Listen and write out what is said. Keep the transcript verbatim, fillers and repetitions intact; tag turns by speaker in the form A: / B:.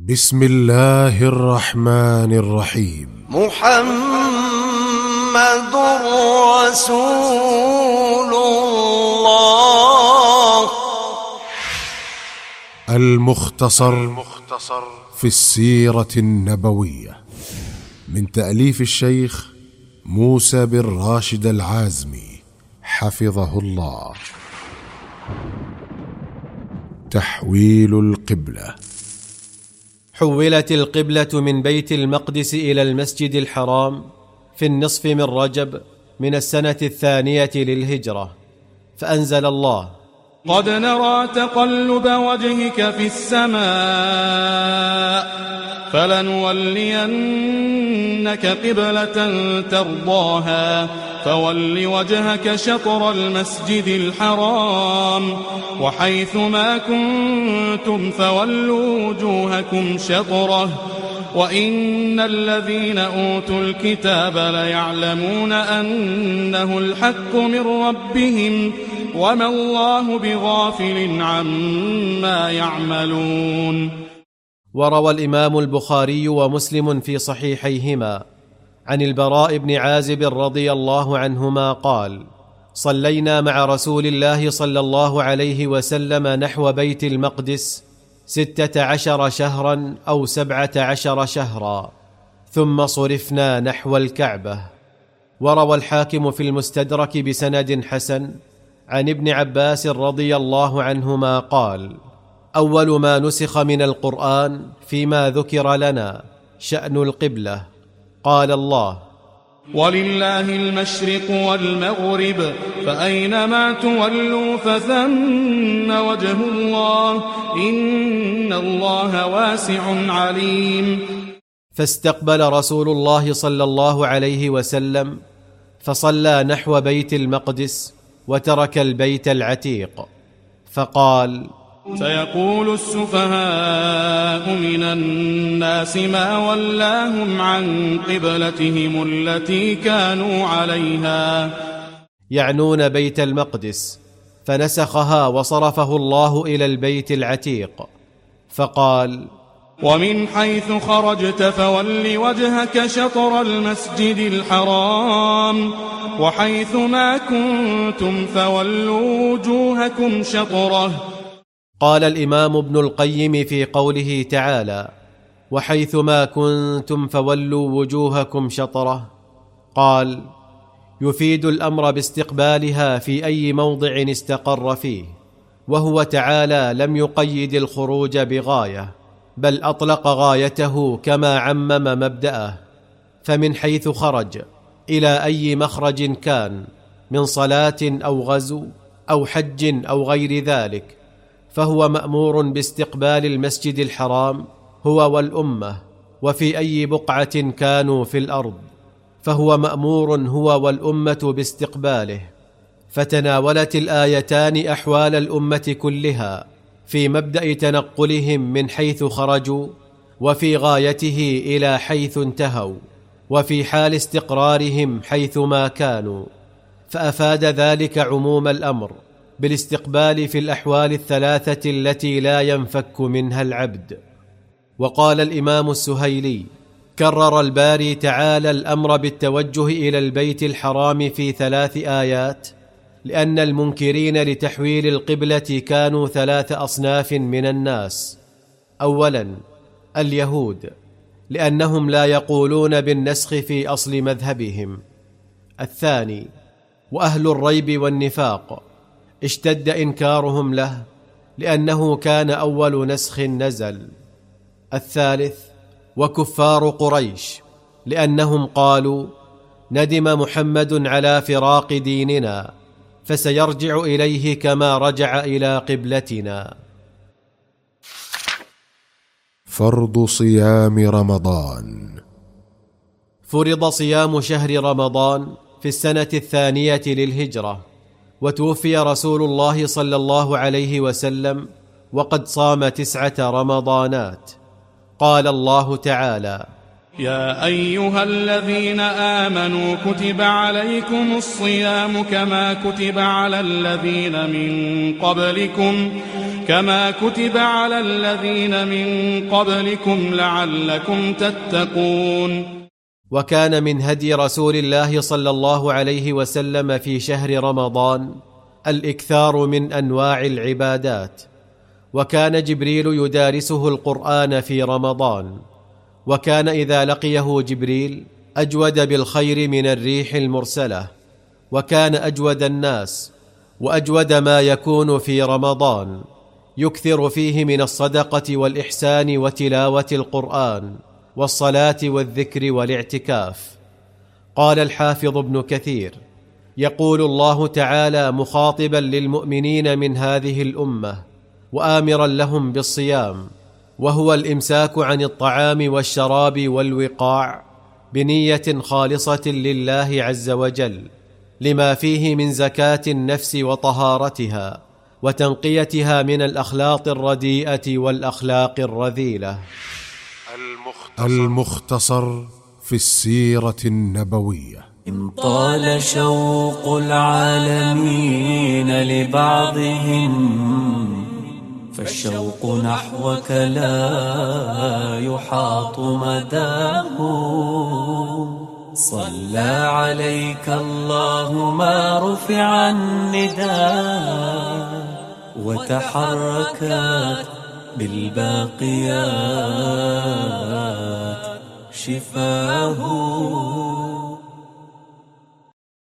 A: بسم الله الرحمن الرحيم.
B: محمد رسول الله.
A: المختصر في السيرة النبوية من تأليف الشيخ موسى بن راشد العازمي حفظه الله. تحويل القبلة.
C: حولت القبلة من بيت المقدس إلى المسجد الحرام في النصف من رجب من السنة الثانية للهجرة، فأنزل الله:
D: قد نرى تقلب وجهك في السماء فلنولينك قبلة ترضاها فول وجهك شطر المسجد الحرام وحيث ما كنتم فولوا وجوهكم شطره وإن الذين أوتوا الكتاب ليعلمون أنه الحق من ربهم وما الله بغافل عما يعملون.
C: وروى الإمام البخاري ومسلم في صحيحيهما عن البراء بن عازب رضي الله عنهما قال: صلينا مع رسول الله صلى الله عليه وسلم نحو بيت المقدس ستة عشر شهرا أو سبعة عشر شهرا، ثم صرفنا نحو الكعبة. وروى الحاكم في المستدرك بسند حسن عن ابن عباس رضي الله عنهما قال: أول ما نسخ من القرآن فيما ذكر لنا شأن القبلة. قال الله:
D: ولله المشرق والمغرب فأينما تولوا فثم وجه الله إن الله واسع عليم.
C: فاستقبل رسول الله صلى الله عليه وسلم فصلى نحو بيت المقدس وترك البيت العتيق، فقال:
D: سيقول السفهاء من الناس ما ولاهم عن قبلتهم التي كانوا عليها،
C: يعنون بيت المقدس، فنسخها وصرفه الله إلى البيت العتيق، فقال:
D: ومن حيث خرجت فول وجهك شطر المسجد الحرام وحيث ما كنتم فولوا وجوهكم شطره.
C: قال الإمام ابن القيم في قوله تعالى: وحيث ما كنتم فولوا وجوهكم شطره، قال: يفيد الأمر باستقبالها في أي موضع استقر فيه، وهو تعالى لم يقيد الخروج بغاية، بل أطلق غايته كما عمم مبدأه، فمن حيث خرج إلى أي مخرج كان من صلاة أو غزو أو حج أو غير ذلك، فهو مأمور باستقبال المسجد الحرام هو والأمة، وفي أي بقعة كانوا في الأرض فهو مأمور هو والأمة باستقباله. فتناولت الآيتان أحوال الأمة كلها في مبدأ تنقلهم من حيث خرجوا، وفي غايته إلى حيث انتهوا، وفي حال استقرارهم حيث ما كانوا، فأفاد ذلك عموم الأمر بالاستقبال في الأحوال الثلاثة التي لا ينفك منها العبد. وقال الإمام السهيلي: كرر الباري تعالى الأمر بالتوجه إلى البيت الحرام في ثلاث آيات، لأن المنكرين لتحويل القبلة كانوا ثلاث أصناف من الناس. أولا اليهود، لأنهم لا يقولون بالنسخ في أصل مذهبهم. الثاني وأهل الريب والنفاق، اشتد إنكارهم له لأنه كان أول نسخ نزل. الثالث وكفار قريش، لأنهم قالوا: ندم محمد على فراق ديننا فسيرجع إليه كما رجع إلى قبلتنا.
A: فرض صيام رمضان.
C: فرض صيام شهر رمضان في السنة الثانية للهجرة، وتوفي رسول الله صلى الله عليه وسلم وقد صام تسعة رمضانات. قال الله تعالى:
D: يا أيها الذين آمنوا كتب عليكم الصيام كما كتب على الذين من قبلكم كما كتب على الذين من قبلكم لعلكم تتقون.
C: وكان من هدي رسول الله صلى الله عليه وسلم في شهر رمضان الإكثار من أنواع العبادات، وكان جبريل يدارسه القرآن في رمضان، وكان إذا لقيه جبريل أجود بالخير من الريح المرسلة، وكان أجود الناس وأجود ما يكون في رمضان، يكثر فيه من الصدقة والإحسان وتلاوة القرآن والصلاة والذكر والاعتكاف. قال الحافظ ابن كثير: يقول الله تعالى مخاطبا للمؤمنين من هذه الأمة وآمرا لهم بالصيام، وهو الإمساك عن الطعام والشراب والوقاع بنية خالصة لله عز وجل، لما فيه من زكاة النفس وطهارتها وتنقيتها من الأخلاق الرديئة والأخلاق الرذيلة.
A: المختصر في السيرة النبوية.
B: إن طال شوق العالمين لبعضهم فالشوق نحوك لا يحاط مداه. صلى عليك الله ما رفع النداء وتحركت بالباقيات شفاه.